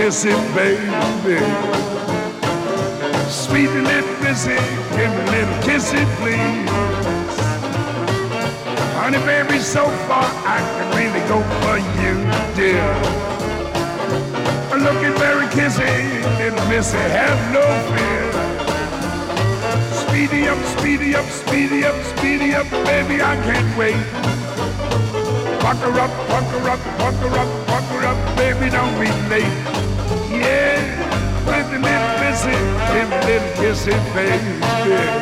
kissing, baby. Sweet little missy, give me a little kissing, please. Honey, baby, so far I can really go for you, dear. Looking very kissy, little missy, have no fear. Speedy up, speedy up, speedy up, speedy up, baby, I can't wait. Pucker up, pucker up, pucker up, pucker up, baby, don't be late. Yeah, with the little missy, give me a little kissy, baby.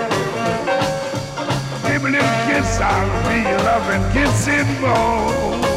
Give me a little kiss, I'll be loving kissing more.